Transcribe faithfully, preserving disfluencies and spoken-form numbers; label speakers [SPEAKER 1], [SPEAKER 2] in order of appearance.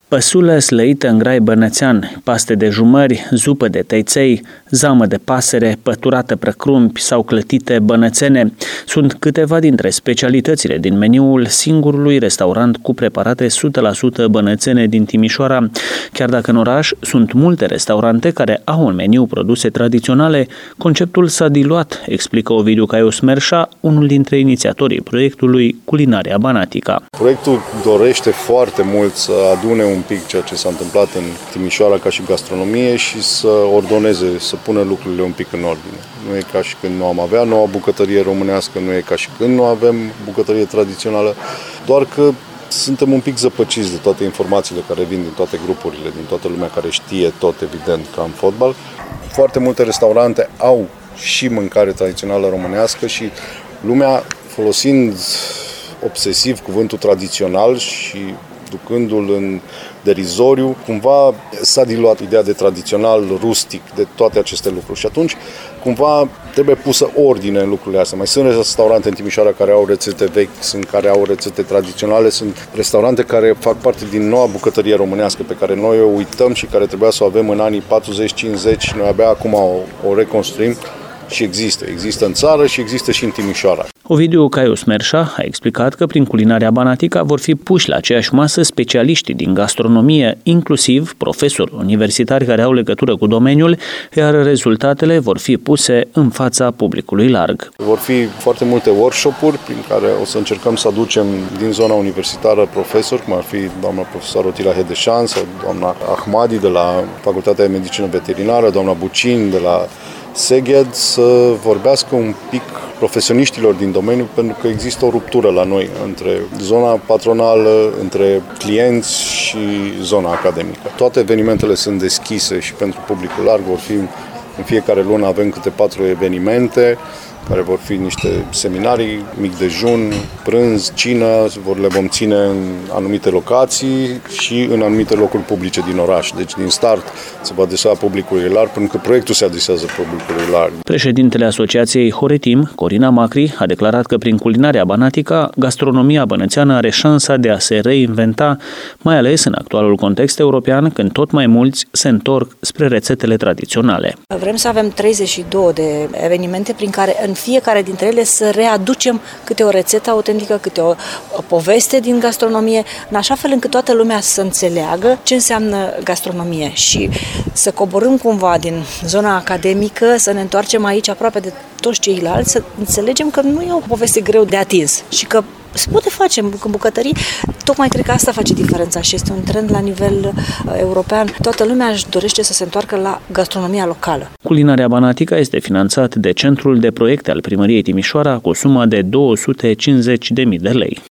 [SPEAKER 1] Păsulă slăită în grai bănățean, paste de jumări, zupă de teiței, zamă de pasăre, păturată prăcrumpi sau clătite bănățene sunt câteva dintre specialitățile din meniul singurului restaurant cu preparate o sută la sută bănățene din Timișoara. Chiar dacă în oraș sunt multe restaurante care au în meniu produse tradiționale, conceptul s-a diluat, explică Ovidiu Caiu Smerșa, unul dintre inițiatorii proiectului Culinaria Banatica.
[SPEAKER 2] Proiectul dorește foarte mult să adune un pic ceea ce s-a întâmplat în Timișoara ca și gastronomie și să ordoneze, să pună lucrurile un pic în ordine. Nu e ca și când nu am avea noua bucătărie românească, nu e ca și când nu avem bucătărie tradițională, doar că suntem un pic zăpăciți de toate informațiile care vin din toate grupurile, din toată lumea care știe tot, evident, ca în fotbal. Foarte multe restaurante au și mâncare tradițională românească și lumea, folosind obsesiv cuvântul tradițional și ducându-l în derizoriu, cumva s-a diluat ideea de tradițional, rustic, de toate aceste lucruri. Și atunci, cumva, trebuie pusă ordine în lucrurile astea. Mai sunt restaurante în Timișoara care au rețete vechi, sunt care au rețete tradiționale, sunt restaurante care fac parte din noua bucătărie românească pe care noi o uităm și care trebuia să o avem în anii patruzeci cincizeci, noi abia acum o, o reconstruim. Și există. Există în țară și există și în Timișoara.
[SPEAKER 1] Ovidiu Caiu Smerșa a explicat că prin Culinaria Banatica vor fi puși la aceeași masă specialiștii din gastronomie, inclusiv profesori universitari care au legătură cu domeniul, iar rezultatele vor fi puse în fața publicului larg.
[SPEAKER 2] Vor fi foarte multe workshop-uri prin care o să încercăm să aducem din zona universitară profesori, cum ar fi doamna profesoară Otila Hedeșan sau doamna Ahmadi de la Facultatea de Medicină Veterinară, doamna Bucin de la Seged, să vorbească un pic profesioniștilor din domeniu, pentru că există o ruptură la noi între zona patronală, între clienți și zona academică. Toate evenimentele sunt deschise și pentru publicul larg vor fi în fiecare lună avem câte patru evenimente care vor fi niște seminarii, mic dejun, prânz, cină, le vom ține în anumite locații și în anumite locuri publice din oraș. Deci din start se va adresa publicului larg, pentru că proiectul se adresează publicului larg.
[SPEAKER 1] Președintele Asociației Horetim, Corina Macri, a declarat că prin Culinaria Banatica, gastronomia bănățeană are șansa de a se reinventa, mai ales în actualul context european, când tot mai mulți se întorc spre rețetele tradiționale.
[SPEAKER 3] Vrem să avem treizeci și două de evenimente prin care în fiecare dintre ele să readucem câte o rețetă autentică, câte o, o poveste din gastronomie, în așa fel încât toată lumea să înțeleagă ce înseamnă gastronomie și să coborâm cumva din zona academică, să ne întoarcem aici aproape de toți ceilalți, să înțelegem că nu e o poveste greu de atins și că se poate face în bucătării. Tocmai cred că asta face diferența și este un trend la nivel uh, european. Toată lumea își dorește să se întoarcă la gastronomia locală.
[SPEAKER 1] Culinaria Banatica este finanțat de Centrul de Proiecte al Primăriei Timișoara cu o sumă de două sute cincizeci de mii de lei.